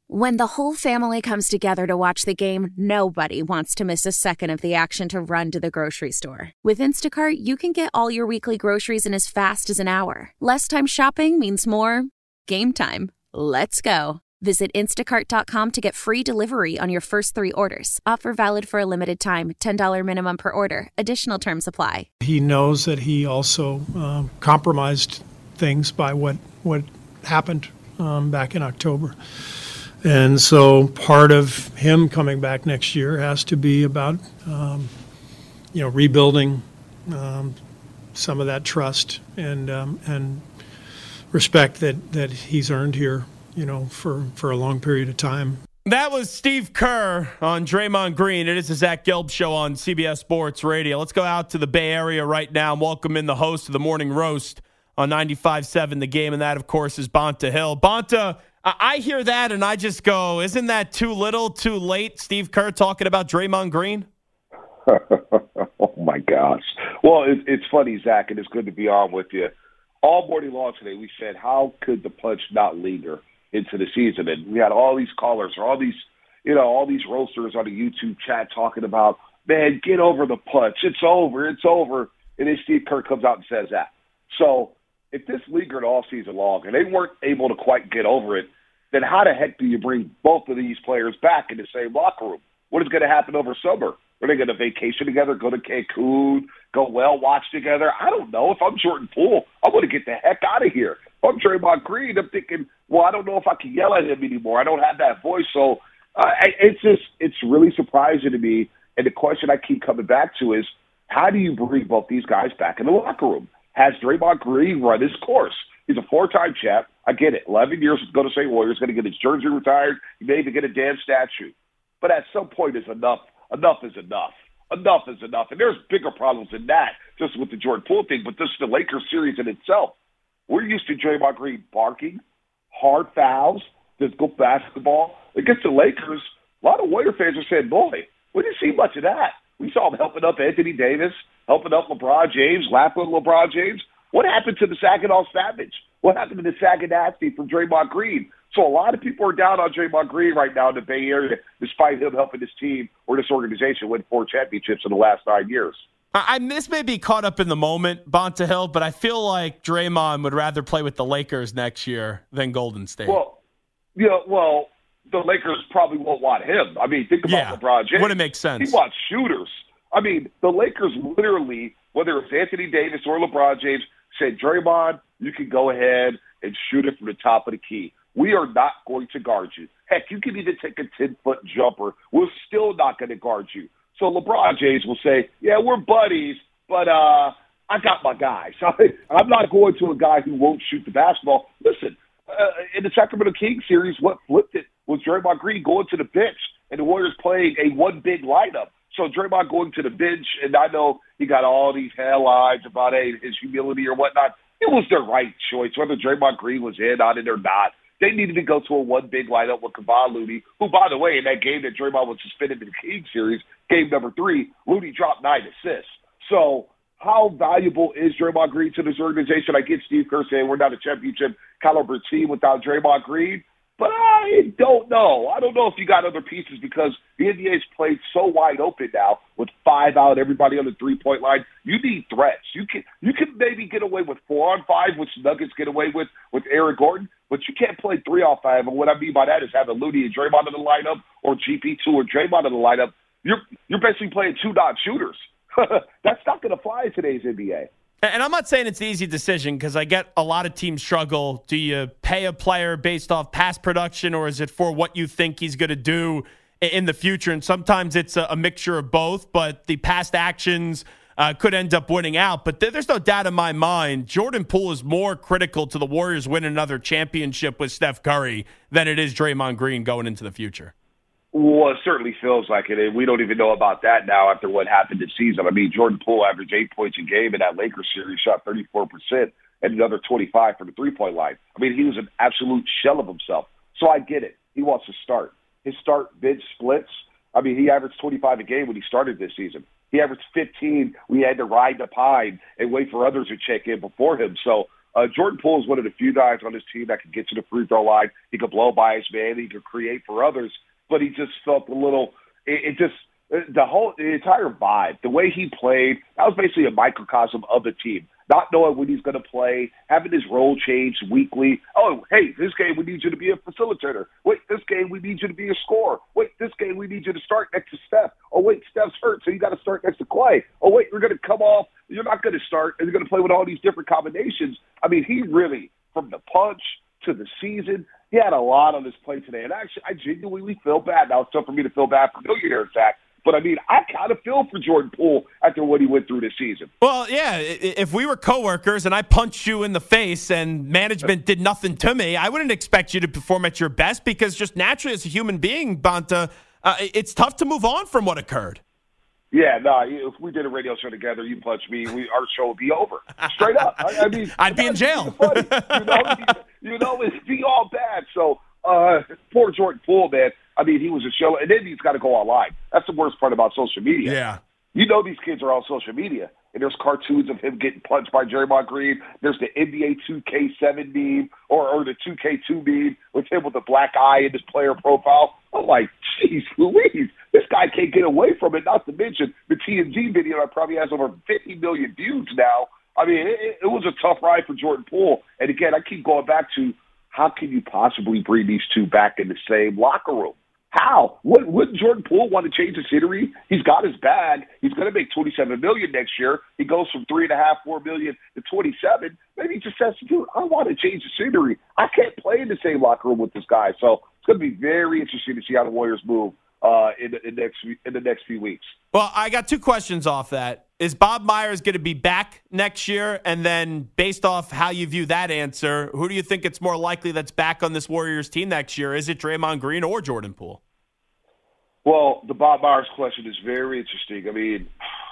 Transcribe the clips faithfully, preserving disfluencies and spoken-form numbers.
When the whole family comes together to watch the game, nobody wants to miss a second of the action to run to the grocery store. With Instacart, you can get all your weekly groceries in as fast as an hour. Less time shopping means more game time. Let's go. Visit instacart dot com to get free delivery on your first three orders. Offer valid for a limited time. ten dollars minimum per order. Additional terms apply. He knows that he also um, compromised things by what, what happened um, back in October. And so part of him coming back next year has to be about, um, you know, rebuilding um, some of that trust and um, and respect that, that he's earned here, you know, for, for a long period of time. That was Steve Kerr on Draymond Green. It is the Zach Gelb Show on C B S Sports Radio. Let's go out to the Bay Area right now and welcome in the host of the Morning Roast on ninety-five point seven The Game, and that, of course, is Bonta Hill. Bonta, I hear that and I just go, isn't that too little, too late? Steve Kerr talking about Draymond Green? Oh, my gosh. Well, it, it's funny, Zach, and it's good to be on with you. All morning long today, we said, how could the punch not linger into the season? And we had all these callers, or all these, you know, all these roasters on the YouTube chat talking about, man, get over the punch. It's over. It's over. And then Steve Kerr comes out and says that. So if this lingered all season long and they weren't able to quite get over it, then how the heck do you bring both of these players back in the same locker room? What is going to happen over summer? Are they going to vacation together, go to Cancun, go whale watch together? I don't know. If I'm Jordan Poole, I want to get the heck out of here. If I'm Draymond Green, I'm thinking, well, I don't know if I can yell at him anymore. I don't have that voice. So uh, it's just, it's really surprising to me. And the question I keep coming back to is, how do you bring both these guys back in the locker room? Has Draymond Green run his course? He's a four-time champ. I get it. eleven years to go to Saint Warriors, going to get his jersey retired. He may even get a damn statue. But at some point, is enough. Enough is enough. Enough is enough. And there's bigger problems than that, just with the Jordan Poole thing, but this is the Lakers series in itself. We're used to Draymond Green barking, hard fouls, physical basketball. Against the Lakers, a lot of Warrior fans are saying, boy, we didn't see much of that. We saw him helping up Anthony Davis, helping up LeBron James, laughing with LeBron James. What happened to the Saginaw Savage? What happened to the Saginaw from Draymond Green? So a lot of people are down on Draymond Green right now in the Bay Area, despite him helping this team or this organization win four championships in the last nine years. I this may be caught up in the moment, Bonta Hill, but I feel like Draymond would rather play with the Lakers next year than Golden State. Well, you know, well, the Lakers probably won't want him. I mean, think about yeah, LeBron James. Wouldn't make sense. He wants shooters. I mean, the Lakers literally, whether it's Anthony Davis or LeBron James, said, Draymond, you can go ahead and shoot it from the top of the key. We are not going to guard you. Heck, you can even take a ten-foot jumper. We're still not going to guard you. So LeBron James will say, yeah, we're buddies, but uh, I got my guys. I'm not going to a guy who won't shoot the basketball. Listen, uh, in the Sacramento Kings series, what flipped it was Draymond Green going to the bench and the Warriors playing a one big lineup. So Draymond going to the bench, and I know he got all these headlines about hey, his humility or whatnot. It was the right choice, whether Draymond Green was in on it or not. They needed to go to a one big lineup with Kevon Looney, who, by the way, in that game that Draymond was suspended in the Kings series, game number three, Looney dropped nine assists. So how valuable is Draymond Green to this organization? I get Steve Kerr saying we're not a championship caliber team without Draymond Green, but I don't know. I don't know if you got other pieces because the N B A's played so wide open now with five out, everybody on the three-point line. You need threats. You can you can maybe get away with four on five, which Nuggets get away with with Aaron Gordon, but you can't play three on five. And what I mean by that is having Looney and Draymond in the lineup or G P two or Draymond in the lineup. You're you're basically playing two dot shooters. That's not going to fly in today's N B A. And I'm not saying it's an easy decision because I get a lot of teams struggle. Do you pay a player based off past production or is it for what you think he's going to do in the future? And sometimes it's a, a mixture of both, but the past actions uh, could end up winning out. But th- there's no doubt in my mind, Jordan Poole is more critical to the Warriors winning another championship with Steph Curry than it is Draymond Green going into the future. Well, it certainly feels like it, and we don't even know about that now after what happened this season. I mean, Jordan Poole averaged eight points a game in that Lakers series, shot thirty-four percent, and another twenty-five from the three-point line. I mean, he was an absolute shell of himself. So I get it. He wants to start. His start bench splits. I mean, he averaged twenty-five a game when he started this season. He averaged fifteen. We had to ride the pine and wait for others to check in before him. So Uh, Jordan Poole is one of the few guys on this team that can get to the free throw line. He could blow by his man. He could create for others, but he just felt a little. It, it just the whole the entire vibe, the way he played, that was basically a microcosm of the team. Not knowing when he's going to play, having his role changed weekly. Oh, hey, this game we need you to be a facilitator. Wait, this game we need you to be a scorer. Wait, this game we need you to start next to Steph. Oh, wait, Steph's hurt, so you got to start next to Clay. Oh, wait, you're going to come off. You're not going to start, and you're going to play with all these different combinations. I mean, he really, from the punch to the season, he had a lot on his plate today. And actually, I genuinely feel bad. Now, it's tough for me to feel bad for millionaire Zach. But, I mean, I kind of feel for Jordan Poole after what he went through this season. Well, yeah, if we were coworkers and I punched you in the face and management did nothing to me, I wouldn't expect you to perform at your best because just naturally as a human being, Bonta, uh, it's tough to move on from what occurred. Yeah, no, if we did a radio show together, you punch me, we, our show would be over. Straight up. I, I mean, I'd be in jail. Funny. You know, you, you know, it'd be all bad. So, uh, poor Jordan Poole, man. I mean, he was a show, and then he's got to go online. That's the worst part about social media. Yeah. You know these kids are on social media, and there's cartoons of him getting punched by Draymond Green. There's the N B A two K seven meme or, or the two K two meme with him with the black eye in his player profile. I'm like, geez, Louise, this guy can't get away from it, not to mention the T M Z video that probably has over fifty million views now. I mean, it, it was a tough ride for Jordan Poole. And, again, I keep going back to how can you possibly bring these two back in the same locker room? How? Would, wouldn't Jordan Poole want to change the scenery? He's got his bag. He's going to make twenty-seven million dollars next year. He goes from three and a half, four million to twenty-seven. Maybe he just says, dude, I want to change the scenery. I can't play in the same locker room with this guy. So it's going to be very interesting to see how the Warriors move uh, in, the, in, the next, in the next few weeks. Well, I got two questions off that. Is Bob Myers going to be back next year? And then based off how you view that answer, who do you think it's more likely that's back on this Warriors team next year? Is it Draymond Green or Jordan Poole? Well, the Bob Myers question is very interesting. I mean,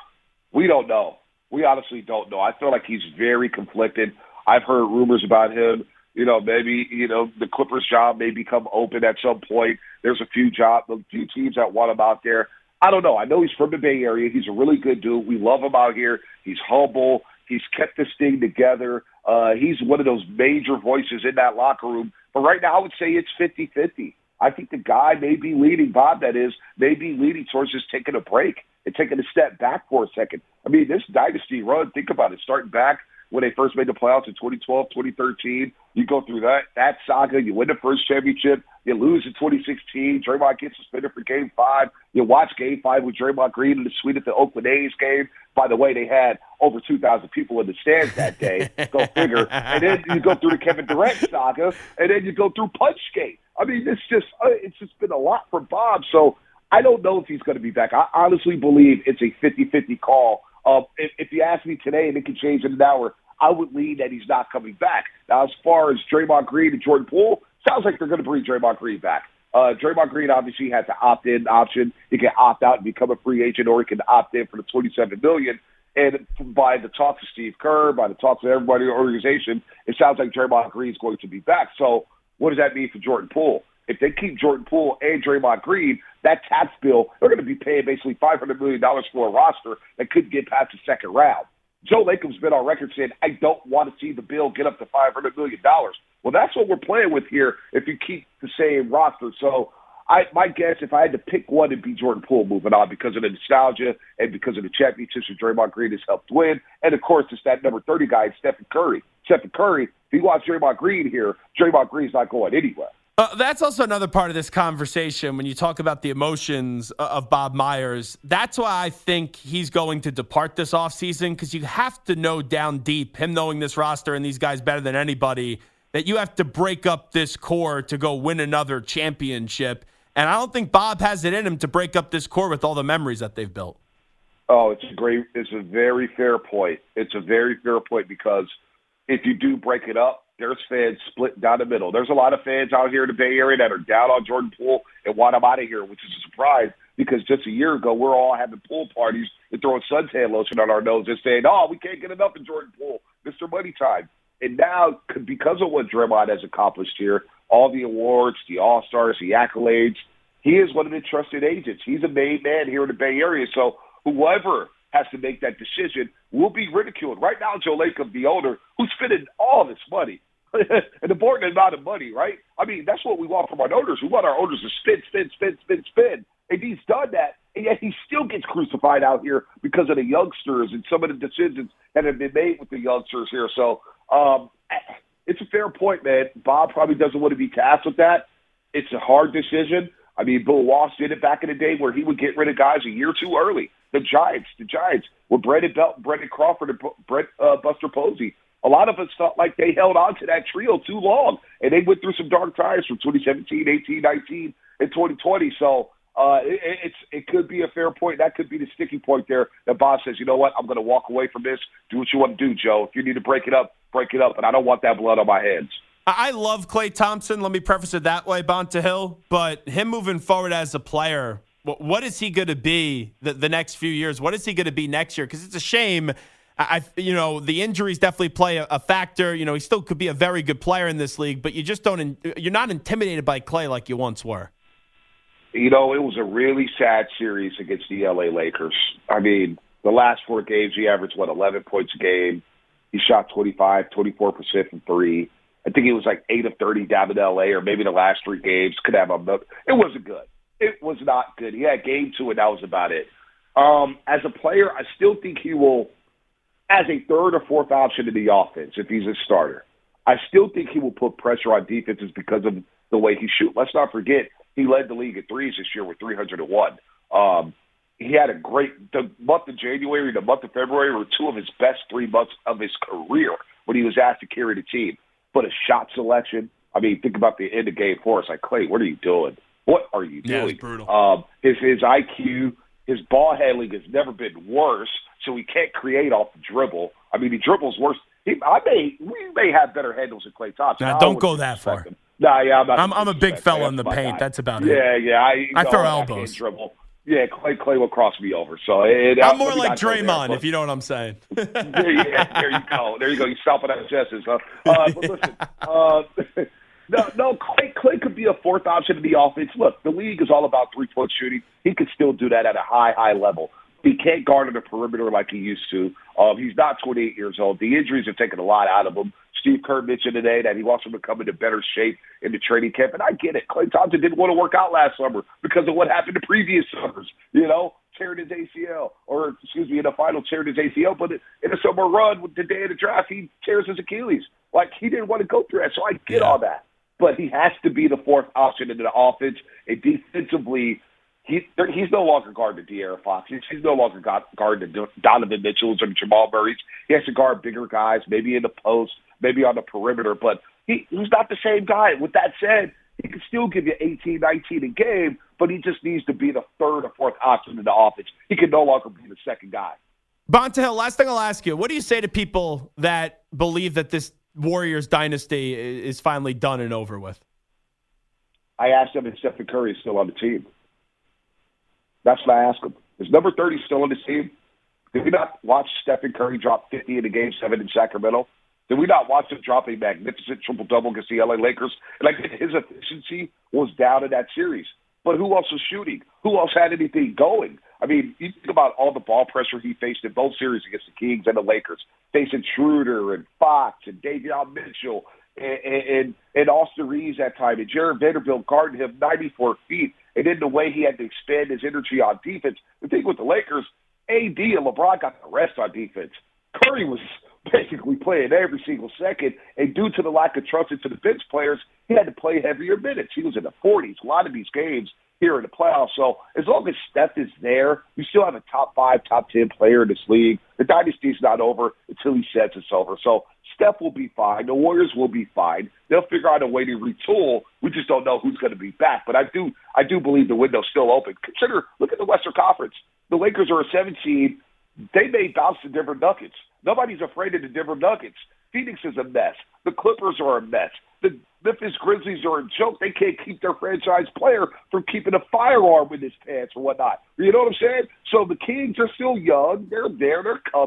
we don't know. We honestly don't know. I feel like he's very conflicted. I've heard rumors about him. You know, maybe, you know, the Clippers job may become open at some point. There's a few job, a few teams that want him out there. I don't know. I know he's from the Bay Area. He's a really good dude. We love him out here. He's humble. He's kept this thing together. Uh, he's one of those major voices in that locker room. But right now I would say it's fifty-fifty. I think the guy may be leading, Bob, that is, may be leading towards just taking a break and taking a step back for a second. I mean, this dynasty run, think about it, starting back when they first made the playoffs in twenty twelve, twenty thirteen. You go through that that saga. You win the first championship. You lose in twenty sixteen. Draymond gets suspended for Game five. You watch Game five with Draymond Green in the suite at the Oakland A's game. By the way, they had over two thousand people in the stands that day. Go figure. And then you go through the Kevin Durant saga, and then you go through Punchgate. I mean, it's just uh, it's just been a lot for Bob. So I don't know if he's going to be back. I honestly believe it's a fifty-fifty call. Um, if, if you ask me today, and it can change in an hour, I would lean that he's not coming back. Now, as far as Draymond Green and Jordan Poole, sounds like they're going to bring Draymond Green back. Uh, Draymond Green obviously has the opt-in option. He can opt out and become a free agent, or he can opt in for the twenty-seven million dollars. And by the talks of Steve Kerr, by the talks of everybody in the organization, it sounds like Draymond Green is going to be back. So what does that mean for Jordan Poole? If they keep Jordan Poole and Draymond Green, that tax bill, they're going to be paying basically five hundred million dollars for a roster that couldn't get past the second round. Joe Lakham's been on record saying, I don't want to see the bill get up to five hundred million dollars. Well, that's what we're playing with here if you keep the same roster. So I, my guess, if I had to pick one, it'd be Jordan Poole moving on because of the nostalgia and because of the championships that Draymond Green has helped win. And, of course, it's that number thirty guy, Stephen Curry. Stephen Curry, if he wants Draymond Green here, Draymond Green's not going anywhere. Uh, that's also another part of this conversation when you talk about the emotions of Bob Myers. That's why I think he's going to depart this offseason, because you have to know down deep, him knowing this roster and these guys better than anybody, that you have to break up this core to go win another championship. And I don't think Bob has it in him to break up this core with all the memories that they've built. Oh, it's a great, it's a very fair point. It's a very fair point because if you do break it up, there's fans split down the middle. There's a lot of fans out here in the Bay Area that are down on Jordan Poole and want him out of here, which is a surprise because just a year ago, we're all having pool parties and throwing suntan lotion on our nose and saying, oh, we can't get enough of Jordan Poole, Mister Money Time. And now, because of what Draymond has accomplished here, all the awards, the All-Stars, the accolades, he is one of the trusted agents. He's a made man here in the Bay Area. So whoever has to make that decision, will be ridiculed. Right now, Joe Lacob, the owner, who's spending all this money, an important amount of money, right? I mean, that's what we want from our owners. We want our owners to spin, spin, spin, spin, spin. And he's done that, and yet he still gets crucified out here because of the youngsters and some of the decisions that have been made with the youngsters here. So um, it's a fair point, man. Bob probably doesn't want to be tasked with that. It's a hard decision. I mean, Bill Walsh did it back in the day where he would get rid of guys a year too early. The Giants, the Giants, with Brandon Belt, Brendan Crawford, and Brett, uh, Buster Posey. A lot of us felt like they held on to that trio too long, and they went through some dark times from twenty seventeen, eighteen, nineteen, and twenty twenty. So uh, it, it's it could be a fair point. That could be the sticking point there that Bob says, you know what, I'm going to walk away from this. Do what you want to do, Joe. If you need to break it up, break it up, but I don't want that blood on my hands. I love Klay Thompson. Let me preface it that way, Bonta Hill. But him moving forward as a player, what is he going to be the, the next few years? What is he going to be next year? Because it's a shame. I, you know, the injuries definitely play a, a factor. You know, he still could be a very good player in this league, but you just don't. You're not intimidated by Klay like you once were. You know, it was a really sad series against the L A Lakers. I mean, the last four games, he averaged what eleven points a game. He shot twenty-five, twenty-four percent from three. I think he was like eight of thirty down in L A, or maybe the last three games could have a. It wasn't good. It was not good. He had game two, and that was about it. Um, as a player, I still think he will, as a third or fourth option in the offense, if he's a starter, I still think he will put pressure on defenses because of the way he shoots. Let's not forget, he led the league at threes this year with three hundred one. Um, he had a great – the month of January and the month of February were two of his best three months of his career when he was asked to carry the team. But a shot selection, I mean, think about the end of game four. It's like, Klay, what are you doing? What are you doing? Yeah, it's brutal. Um, his, his I Q, his ball handling has never been worse, so he can't create off the dribble. I mean, he dribbles worse. He, I may, we may have better handles than Klay Thompson. Now, don't go that far. Him. Nah, yeah, I'm not. I'm, I'm a big fella in the paint. That's about it. Yeah, yeah. I, I know, throw I elbows. can't dribble. Yeah, Clay, Clay will cross me over. So it, I'm more like Draymond, there, if you know what I'm saying. yeah, yeah, there you go. There you go. You stop at that Jess's. Huh? Uh, but listen, uh, no, no. Clay, Clay could be a fourth option in the offense. Look, the league is all about three-point shooting. He could still do that at a high, high level. He can't guard on the perimeter like he used to. Um, he's not twenty-eight years old. The injuries have taken a lot out of him. Steve Kerr mentioned today that he wants him to come into better shape in the training camp, and I get it. Klay Thompson didn't want to work out last summer because of what happened the previous summers, you know, tearing his A C L, or, excuse me, in the final tearing his A C L, but in a summer run, with the day of the draft, he tears his Achilles. Like, he didn't want to go through that, so I get yeah. all that. But he has to be the fourth option in the offense, and defensively, He, he's no longer guarding De'Aaron Fox. He's, he's no longer guarding Donovan Mitchell's or Jamal Murray's. He has to guard bigger guys, maybe in the post, maybe on the perimeter. But he, he's not the same guy. With that said, he can still give you eighteen, nineteen a game, but he just needs to be the third or fourth option in the offense. He can no longer be the second guy. Bonta Hill, last thing I'll ask you. What do you say to people that believe that this Warriors dynasty is finally done and over with? I asked them if Stephen Curry is still on the team. That's what I asked him. Is number thirty still on the team? Did we not watch Stephen Curry drop fifty in the game seven in Sacramento? Did we not watch him drop a magnificent triple-double against the L A Lakers? And I think his efficiency was down in that series. But who else was shooting? Who else had anything going? I mean, you think about all the ball pressure he faced in both series against the Kings and the Lakers, facing Schroeder and Fox and Davion Mitchell and, and, and Austin Reeves that time, and Jared Vanderbilt guarding him ninety-four feet. And in the way he had to expend his energy on defense. The thing with the Lakers, A D and LeBron got the rest on defense. Curry was basically playing every single second, and due to the lack of trust into the bench players, he had to play heavier minutes. He was in the forties, a lot of these games here in the playoffs. So as long as Steph is there, you still have a top five, top ten player in this league. The dynasty's not over until he says it's over. So Steph will be fine. The Warriors will be fine. They'll figure out a way to retool. We just don't know who's going to be back. But I do I do believe the window's still open. Consider, look at the Western Conference. The Lakers are a seven seed. They may bounce the Denver Nuggets. Nobody's afraid of the Denver Nuggets. Phoenix is a mess. The Clippers are a mess. The Memphis Grizzlies are a joke. They can't keep their franchise player from keeping a firearm in his pants or whatnot. You know what I'm saying? So the Kings are still young. They're there. They're coming.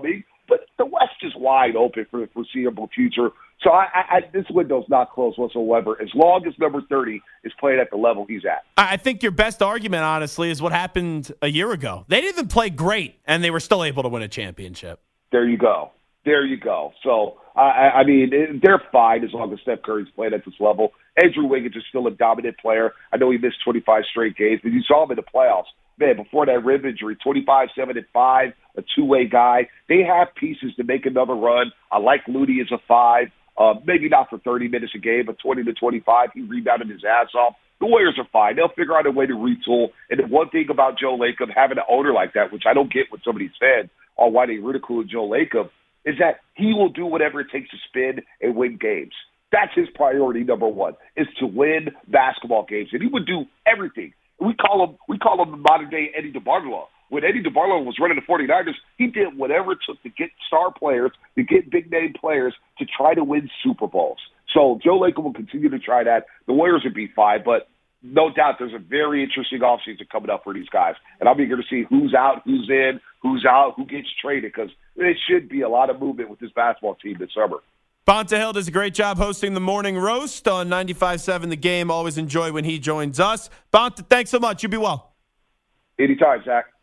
But the West is wide open for the foreseeable future. So I, I, this window's not closed whatsoever, as long as number thirty is playing at the level he's at. I think your best argument, honestly, is what happened a year ago. They didn't even play great, and they were still able to win a championship. There you go. There you go. So, I, I mean, it, they're fine as long as Steph Curry's playing at this level. Andrew Wiggins is still a dominant player. I know he missed twenty-five straight games, but you saw him in the playoffs. Man, before that rib injury, twenty-five, seven, and five, a two-way guy. They have pieces to make another run. I like Looney as a five. Uh, maybe not for thirty minutes a game, but twenty to twenty-five. He rebounded his ass off. The Warriors are fine. They'll figure out a way to retool. And the one thing about Joe Lacob having an owner like that, which I don't get what somebody said on why they ridicule Joe Lacob, is that he will do whatever it takes to spin and win games. That's his priority number one, is to win basketball games. And he would do everything. We call him we call him the modern-day Eddie DeBartolo. When Eddie DeBartolo was running the forty-niners, he did whatever it took to get star players, to get big-name players, to try to win Super Bowls. So Joe Lacob will continue to try that. The Warriors would be fine, but no doubt there's a very interesting offseason coming up for these guys. And I'll be eager to see who's out, who's in, who's out, who gets traded, because there should be a lot of movement with this basketball team this summer. Bonta Hill does a great job hosting the Morning Roast on ninety-five point seven The Game. Always enjoy when he joins us. Bonta, thanks so much. You be well. Anytime, Zach.